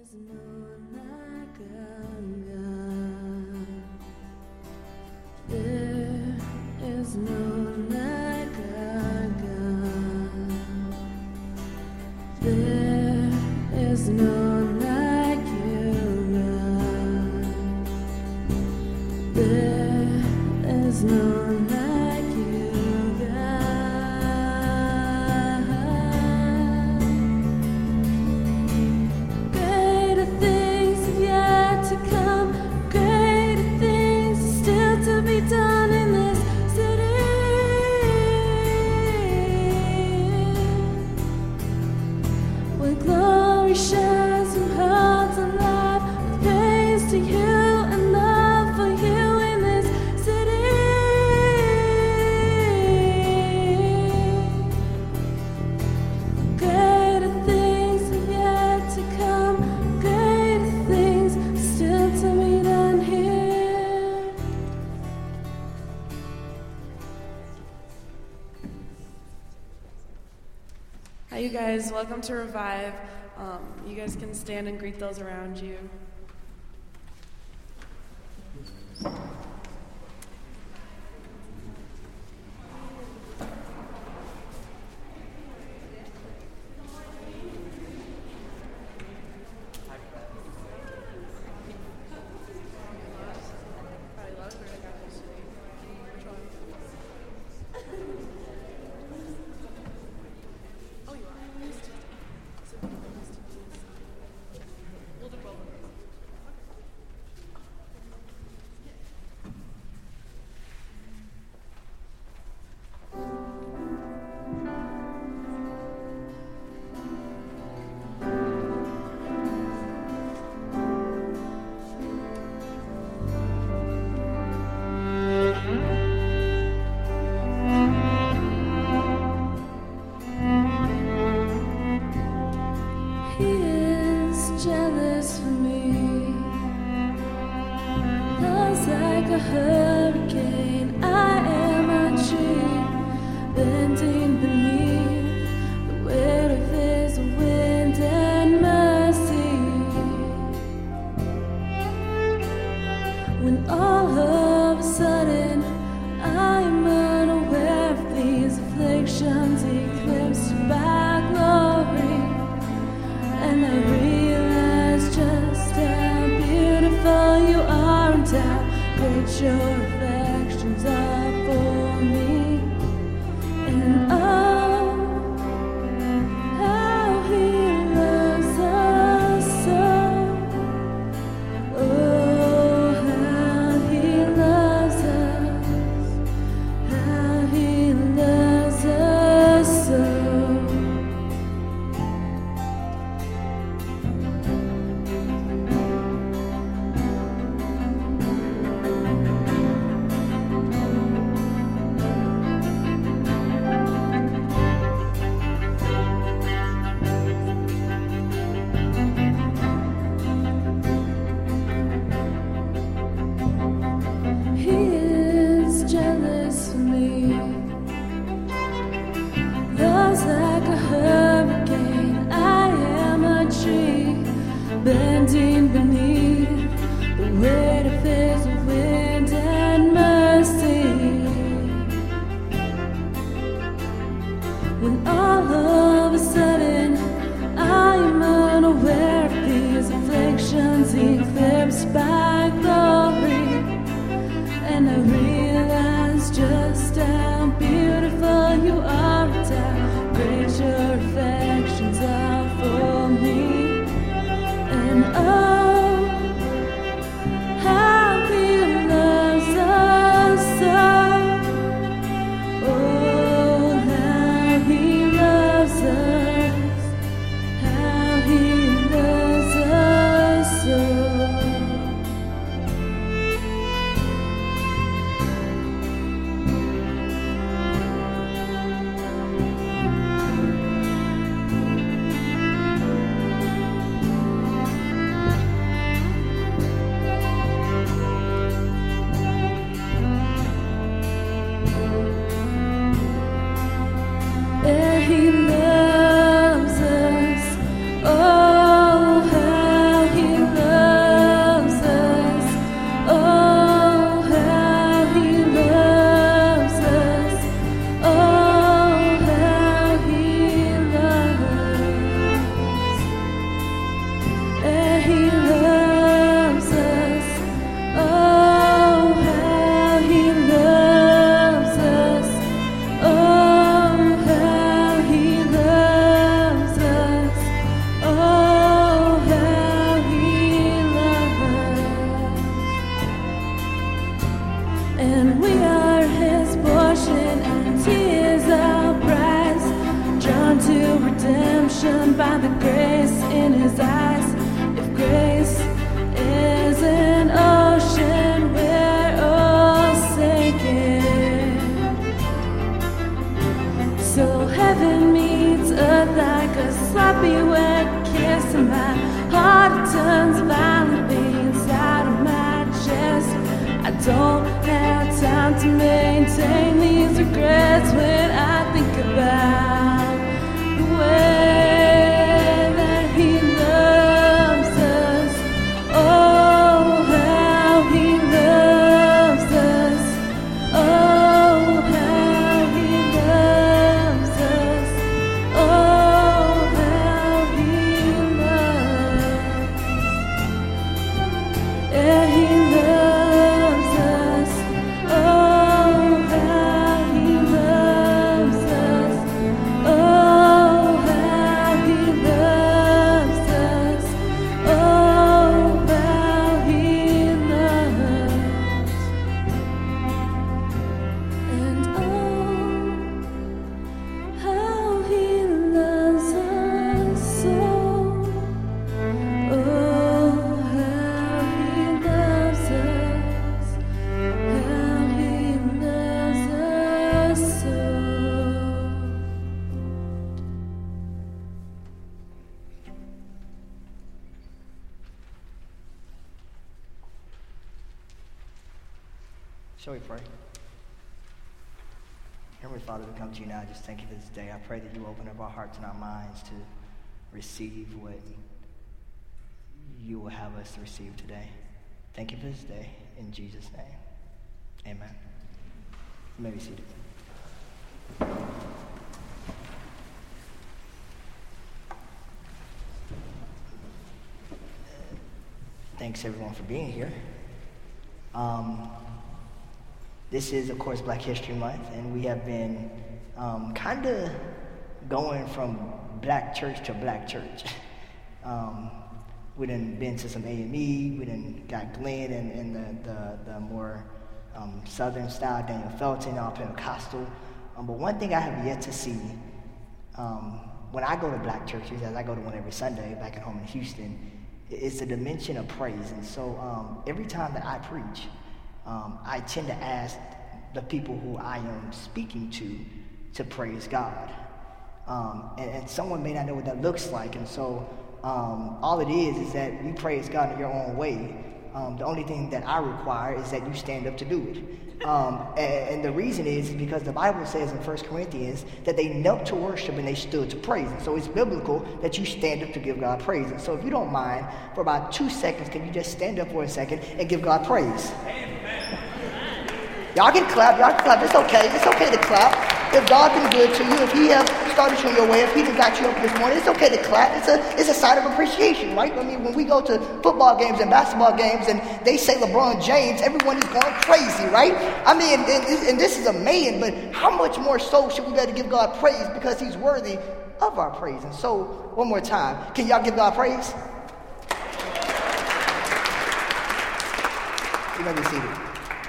Hi, you guys. Welcome to Revive. You guys can stand and greet those around you. don't have time to maintain these regrets when I think about the way that he loves us. Oh, how he loves us. Oh, how he loves us. Oh, how he loves. Yeah, he loves us. Oh, how he loves us. Oh, how he loves us. Oh, how he loves. And oh, how he loves us so. Oh, how he loves us. How he loves us so. Shall we pray? Heavenly Father, we come to you now. Just thank you for this day. I pray that you open up our hearts and our minds to receive what you will have us to receive today. Thank you for this day. In Jesus' name, amen. You may be seated. Thanks everyone for being here. This is, of course, Black History Month, and we have been kind of going from black church to black church. We done been to some AME, we done got Glenn and the more southern style, Daniel Felton, all Pentecostal. But one thing I have yet to see, when I go to black churches, as I go to one every Sunday back at home in Houston, is the dimension of praise. And so every time that I preach, I tend to ask the people who I am speaking to praise God. And someone may not know what that looks like. And so all it is that you praise God in your own way. The only thing that I require is that you stand up to do it. And the reason is because the Bible says in 1 Corinthians that they knelt to worship and they stood to praise. And so it's biblical that you stand up to give God praise. And so if you don't mind, for about 2 seconds, can you just stand up for a second and give God praise? Y'all can clap. It's okay. It's okay to clap. If God's been good to you, if he has started you on your way, if he done got you up this morning, it's okay to clap. It's a sign of appreciation, right? I mean, when we go to football games and basketball games and they say LeBron James, everyone is going crazy, right? I mean, and this is a man, but how much more so should we better give God praise because he's worthy of our praise? And so, one more time, can y'all give God praise? You may be seated.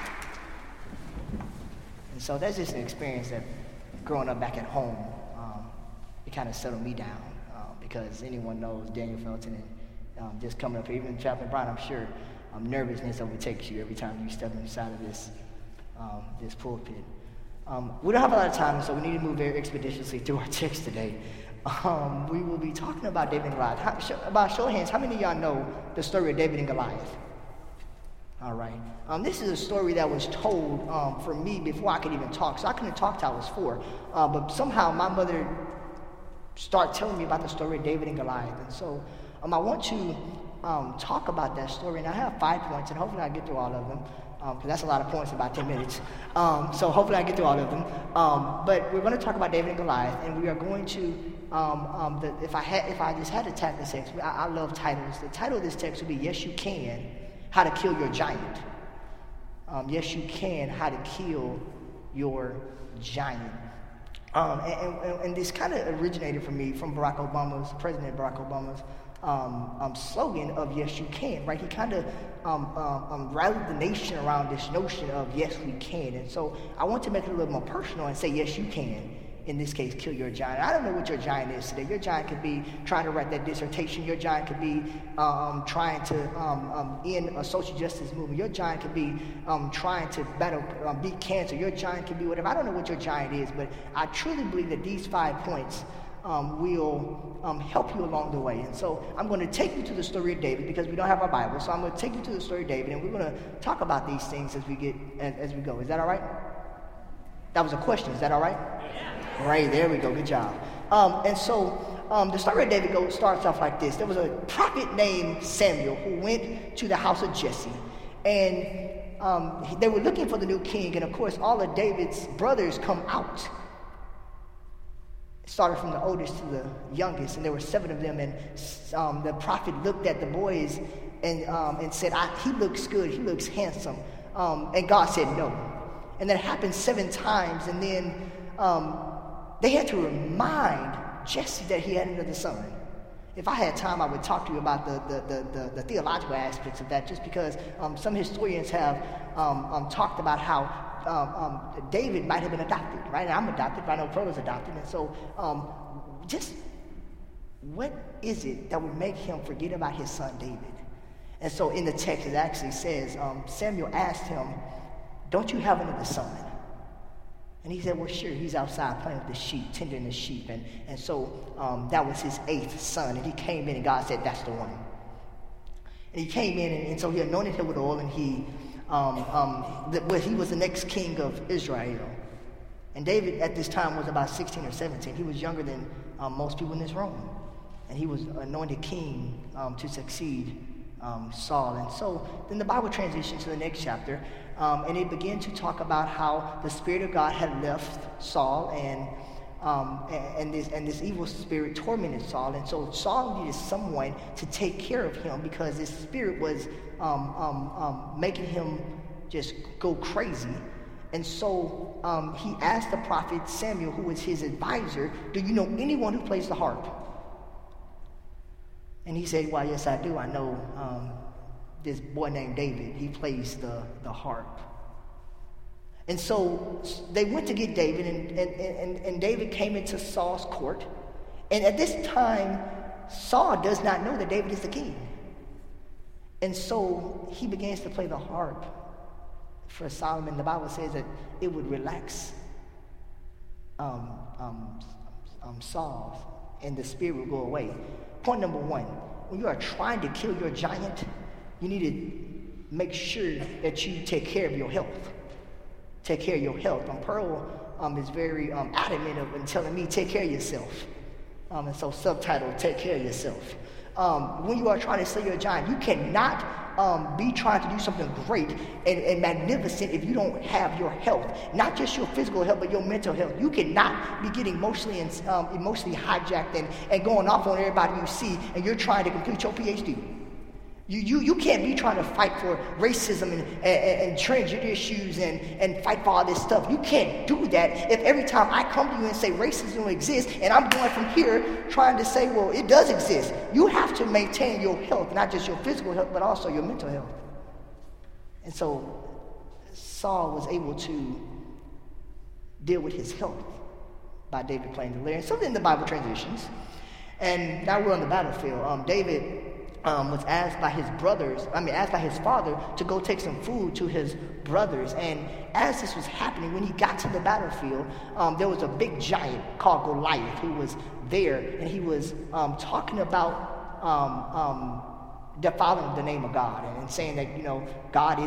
And so that's just an experience that growing up back at home, it kind of settled me down because anyone knows Daniel Felton and just coming up here, even Chaplain Brian, I'm sure nervousness overtakes you every time you step inside of this pulpit. We don't have a lot of time, so we need to move very expeditiously through our text today. We will be talking about David and Goliath. By show of hands, how many of y'all know the story of David and Goliath? All right. This is a story that was told for me before I could even talk. So I couldn't talk till I was 4. But somehow my mother started telling me about the story of David and Goliath. And so I want to talk about that story. And I have 5 points, and hopefully I get through all of them. Because that's a lot of points in about 10 minutes. So hopefully I get through all of them. But we're going to talk about David and Goliath. And we are going to, if I just had to tag this text, I love titles. The title of this text would be, Yes, You Can, How to Kill Your Giant. Yes, you can, how to kill your giant. And this kind of originated for me from President Barack Obama's slogan of yes, you can, right? He kind of rallied the nation around this notion of yes, we can. And so I want to make it a little more personal and say yes, you can. In this case, kill your giant. I don't know what your giant is today. Your giant could be trying to write that dissertation. Your giant could be trying to end a social justice movement. Your giant could be trying to beat cancer. Your giant could be whatever. I don't know what your giant is, but I truly believe that these 5 points will help you along the way. And so I'm going to take you to the story of David because we don't have our Bible. So I'm going to take you to the story of David, and we're going to talk about these things as we go. Is that all right? That was a question. Is that all right? Yeah. Right, there we go. Good job. And so the story of David starts off like this. There was a prophet named Samuel who went to the house of Jesse, and they were looking for the new king. And of course, all of David's brothers come out. It started from the oldest to the youngest, and there were 7 of them. And the prophet looked at the boys and said, "He looks good. He looks handsome." And God said no. And that happened 7 times, and then they had to remind Jesse that he had another son. If I had time, I would talk to you about the theological aspects of that, just because some historians have talked about how David might have been adopted, right? And I'm adopted, but I know Pearl is adopted. And so just what is it that would make him forget about his son David? And so in the text, it actually says, Samuel asked him, "Don't you have another son?" And he said, "Well, sure, he's outside playing with the sheep, tending the sheep." And so that was his 8th son. And he came in, and God said, "That's the one." And he came in, and so he anointed him with oil, and he was the next king of Israel. And David at this time was about 16 or 17. He was younger than most people in this room. And he was anointed king to succeed Saul. And so then the Bible transitions to the next chapter, and it began to talk about how the Spirit of God had left Saul, and this evil spirit tormented Saul. And so Saul needed someone to take care of him because this spirit was making him just go crazy. And so he asked the prophet Samuel, who was his advisor, "Do you know anyone who plays the harp?" And he said, "Why, yes, I do. I know this boy named David. He plays the harp." And so they went to get David, and David came into Saul's court. And at this time, Saul does not know that David is the king. And so he begins to play the harp for Solomon. The Bible says that it would relax Saul, and the spirit would go away. Point number 1, when you are trying to kill your giant, you need to make sure that you take care of your health. Take care of your health. Pearl is very adamant in telling me, take care of yourself. And so subtitle, take care of yourself. When you are trying to slay your giant, you cannot be trying to do something great and magnificent if you don't have your health. Not just your physical health, but your mental health. You cannot be getting emotionally hijacked and going off on everybody you see, and you're trying to complete your PhD. You can't be trying to fight for racism and transgender issues and fight for all this stuff. You can't do that if every time I come to you and say racism exists, and I'm going from here trying to say, well, it does exist. You have to maintain your health, not just your physical health, but also your mental health. And so Saul was able to deal with his health by David playing the lyre. And so then the Bible transitions, and now we're on the battlefield. David was asked by his father to go take some food to his brothers. And as this was happening, when he got to the battlefield, there was a big giant called Goliath who was there, and he was talking about defiling the name of God and saying that, God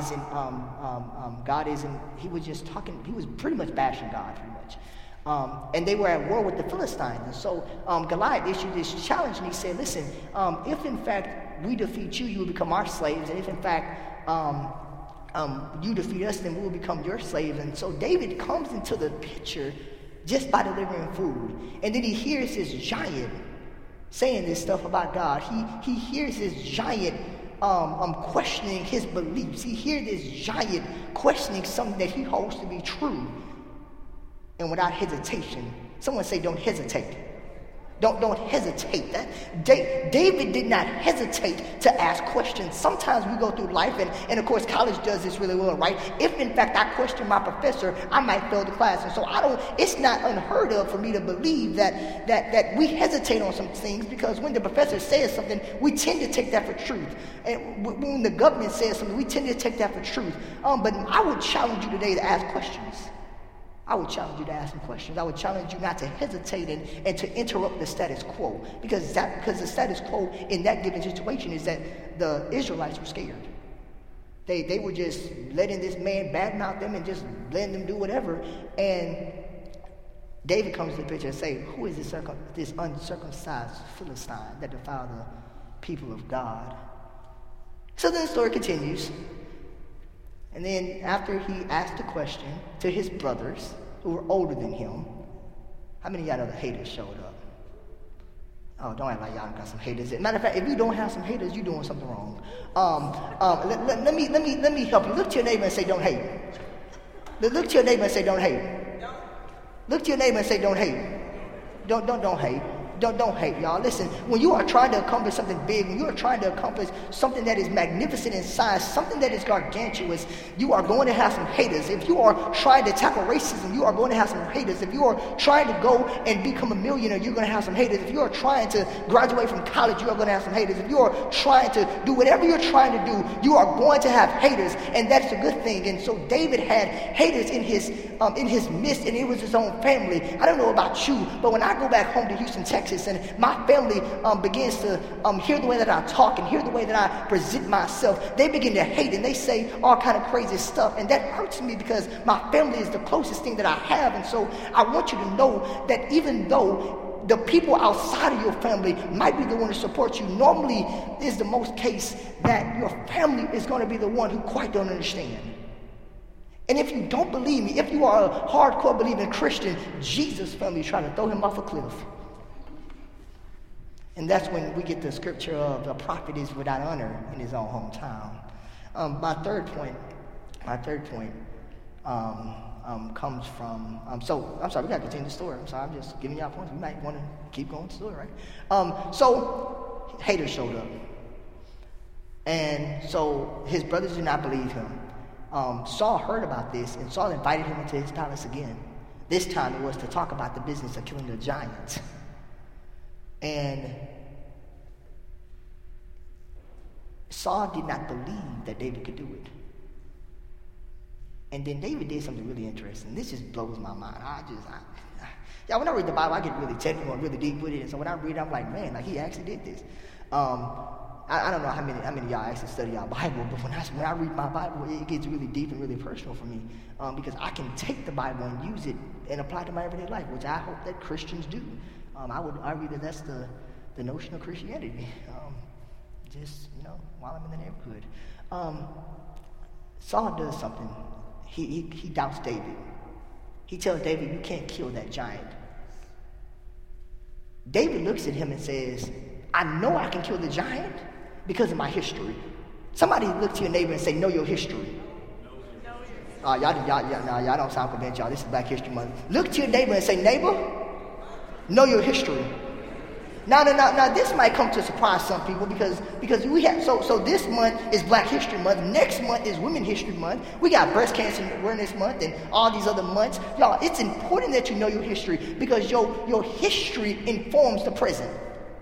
isn't, he was pretty much bashing God pretty much. And they were at war with the Philistines. And so Goliath issued this challenge, and he said, listen, if in fact we defeat you, you will become our slaves. And if in fact you defeat us, then we will become your slaves. And so David comes into the picture just by delivering food. And then he hears this giant saying this stuff about God. He hears this giant questioning his beliefs. He hears this giant questioning something that he holds to be true. And without hesitation, someone say, don't hesitate. Don't hesitate. David did not hesitate to ask questions. Sometimes we go through life, and of course college does this really well, right? If in fact I question my professor, I might fail the class. And so it's not unheard of for me to believe that we hesitate on some things, because when the professor says something, we tend to take that for truth. And when the government says something, we tend to take that for truth. But I would challenge you today to ask questions. I would challenge you to ask some questions. I would challenge you not to hesitate and to interrupt the status quo. Because the status quo in that given situation is that the Israelites were scared. They were just letting this man badmouth them and just letting them do whatever. And David comes to the picture and say, who is this uncircumcised Philistine that defiled the people of God? So then the story continues. And then after he asked the question to his brothers who were older than him, how many of y'all know the haters showed up? Oh, don't act like y'all got some haters. Matter of fact, if you don't have some haters, you're doing something wrong. Let me help you. Look to your neighbor and say, don't hate. Look to your neighbor and say, don't hate. Look to your neighbor and say, don't hate. Don't hate. Don't hate, y'all. Listen, when you are trying to accomplish something big, when you are trying to accomplish something that is magnificent in size, something that is gargantuous, you are going to have some haters. If you are trying to tackle racism, you are going to have some haters. If you are trying to go and become a millionaire, you're going to have some haters. If you are trying to graduate from college, you are going to have some haters. If you are trying to do whatever you're trying to do, you are going to have haters, and that's a good thing. And so David had haters in his midst, and it was his own family. I don't know about you, but when I go back home to Houston, Texas, and my family begins to hear the way that I talk and hear the way that I present myself, they begin to hate and they say all kind of crazy stuff, and that hurts me because my family is the closest thing that I have. And so I want you to know that even though the people outside of your family might be the one to support you, normally is the most case that your family is going to be the one who quite don't understand. And if you don't believe me, if you are a hardcore believing Christian, Jesus' family is trying to throw him off a cliff. And that's when we get the scripture of a prophet is without honor in his own hometown. My third point comes from, so I'm sorry, we got to continue the story. I'm sorry, I'm just giving y'all points. We might want to keep going to the story, right? So haters showed up. And so his brothers did not believe him. Saul heard about this, and Saul invited him into his palace again. This time it was to talk about the business of killing the giants. And Saul did not believe that David could do it. And then David did something really interesting. This just blows my mind. When I read the Bible, I get really technical and really deep with it. And so when I read it, I'm like, man, like he actually did this. I don't know how many of y'all actually study our Bible, but when I read my Bible, it gets really deep and really personal for me, because I can take the Bible and use it and apply it to my everyday life, which I hope that Christians do. I would argue that that's the notion of Christianity. While I'm in the neighborhood, Saul does something. He doubts David. He tells David, "You can't kill that giant." David looks at him and says, "I know I can kill the giant because of my history." Somebody look to your neighbor and say, "Know your history." Y'all don't sound convinced, y'all. This is Black History Month. Look to your neighbor and say, "Neighbor, know your history." Now, this might come to surprise some people because we have so this month is Black History Month. Next month is Women's History Month. We got Breast Cancer Awareness Month and all these other months. Y'all, it's important that you know your history because your history informs the present.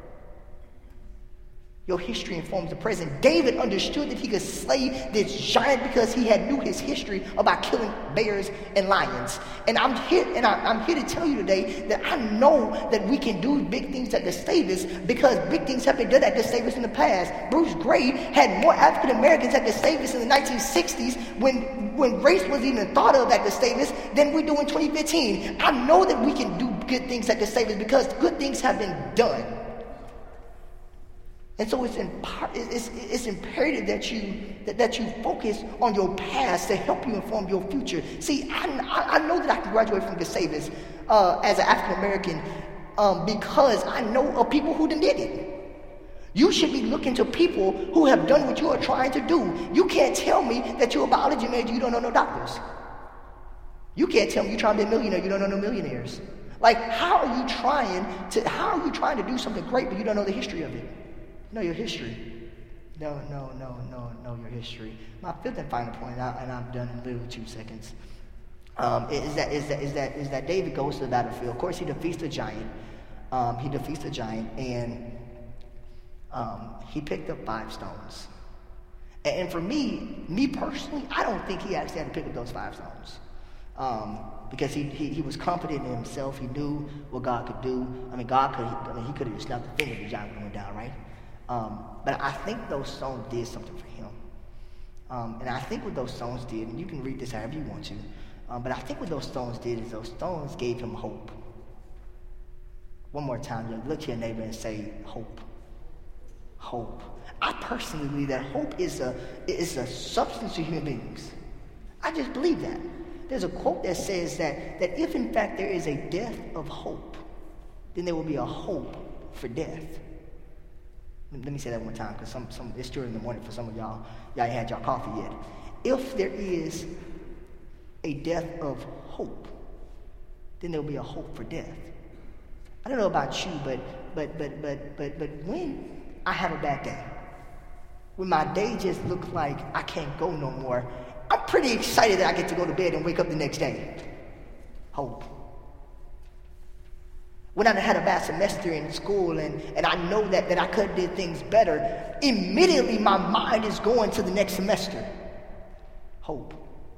Your history informs the present. David understood that he could slay this giant because he knew his history about killing bears and lions. And I'm here to tell you today that I know that we can do big things at Gustavus because big things have been done at Gustavus in the past. Bruce Gray had more African Americans at Gustavus in the 1960s when race wasn't even thought of at Gustavus than we do in 2015. I know that we can do good things at Gustavus because good things have been done. And so it's imperative that you focus on your past to help you inform your future. See, I know that I can graduate from Gustavus as an African American because I know of people who did it. You should be looking to people who have done what you are trying to do. You can't tell me that you're a biology major, you don't know no doctors. You can't tell me you're trying to be a millionaire, you don't know no millionaires. Like, how are you trying to do something great, but you don't know the history of it? Know your history. No, your history. My fifth and final point, and I'm done in literally 2 seconds, is that David goes to the battlefield. Of course, he defeats the giant. And he picked up 5 stones. And for me personally, I don't think he actually had to pick up those 5 stones. because he was confident in himself. He knew what God could do. He could have just snapped the finger, the giant going down, right? But I think those stones did something for him. And I think what those stones did, and you can read this however you want to, but I think what those stones did is those stones gave him hope. One more time, look to your neighbor and say, hope. Hope. I personally believe that hope is a substance to human beings. I just believe that. There's a quote that says that if in fact there is a death of hope, then there will be a hope for death. Let me say that one time, because it's during the morning for some of y'all. Y'all ain't had y'all coffee yet. If there is a death of hope, then there will be a hope for death. I don't know about you, but when I have a bad day, when my day just looks like I can't go no more, I'm pretty excited that I get to go to bed and wake up the next day. Hope. When I had a bad semester in school and I know that I could have did things better, immediately my mind is going to the next semester. Hope.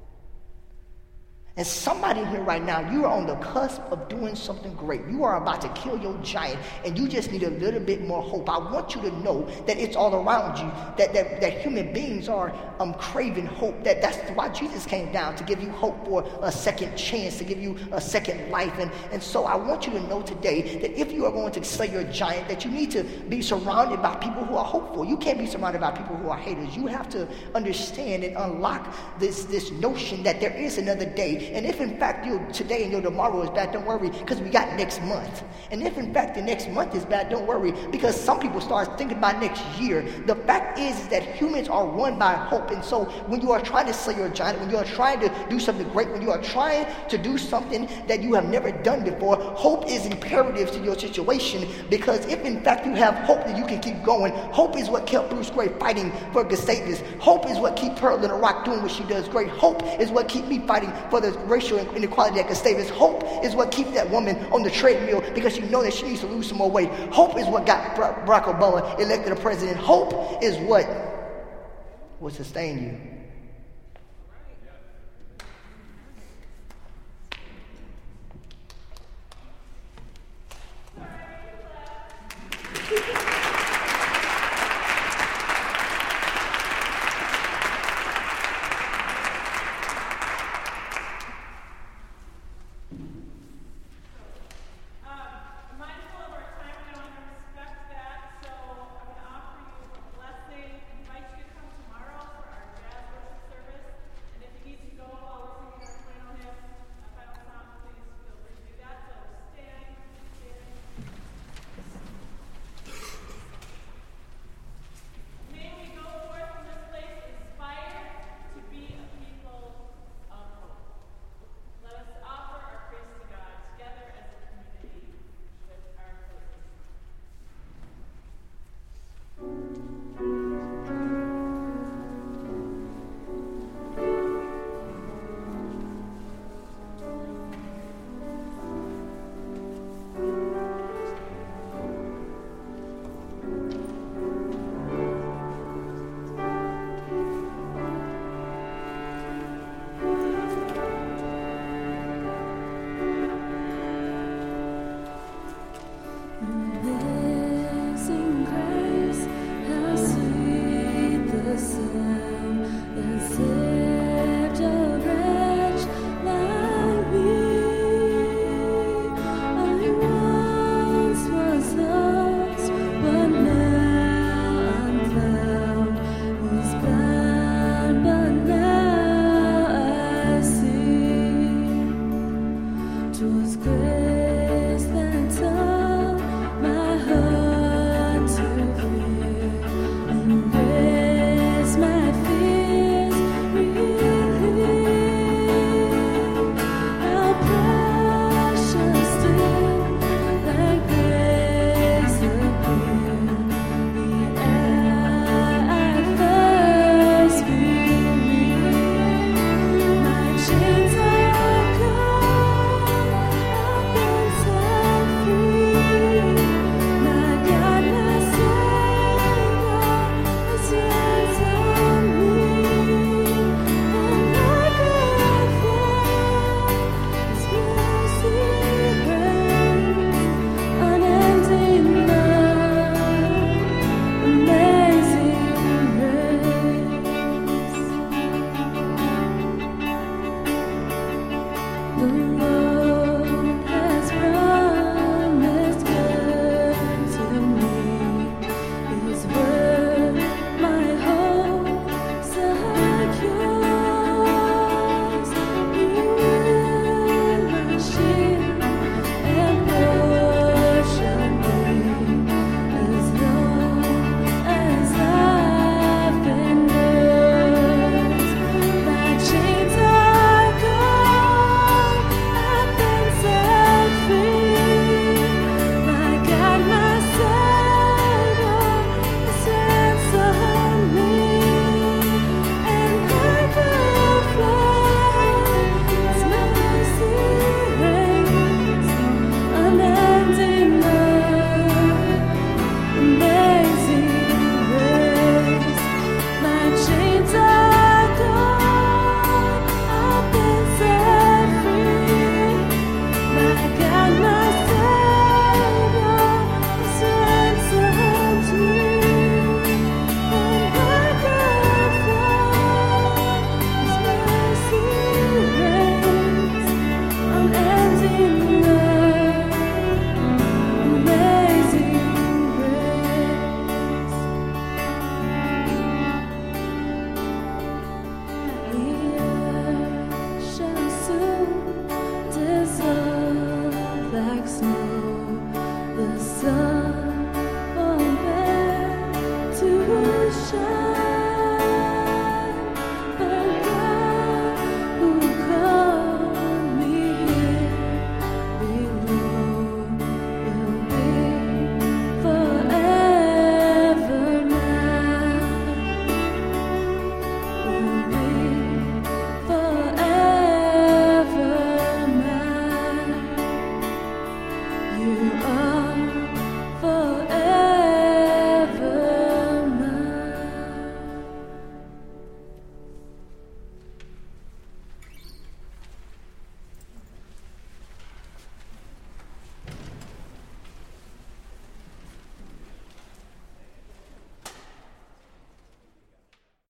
And somebody here right now, you are on the cusp of doing something great. You are about to kill your giant, and you just need a little bit more hope. I want you to know that it's all around you, that human beings are craving hope. That's why Jesus came down, to give you hope for a second chance, to give you a second life. And so I want you to know today that if you are going to slay your giant, that you need to be surrounded by people who are hopeful. You can't be surrounded by people who are haters. You have to understand and unlock this notion that there is another day. And if in fact your today and your tomorrow is bad, don't worry, because we got next month. And if in fact the next month is bad, don't worry, because some people start thinking about next year. The fact is that humans are run by hope. And so when you are trying to slay your giant, when you are trying to do something great, when you are trying to do something that you have never done before, hope is imperative to your situation, because if in fact you have hope, then you can keep going. Hope is what kept Bruce Gray fighting for Gustavus. Hope is what keeps Pearl in the Rock doing what she does great. Hope is what keeps me fighting for the racial inequality at Gustavus. Hope is what keeps that woman on the treadmill because you know that she needs to lose some more weight. Hope is what got Barack Obama elected a president. Hope is what will sustain you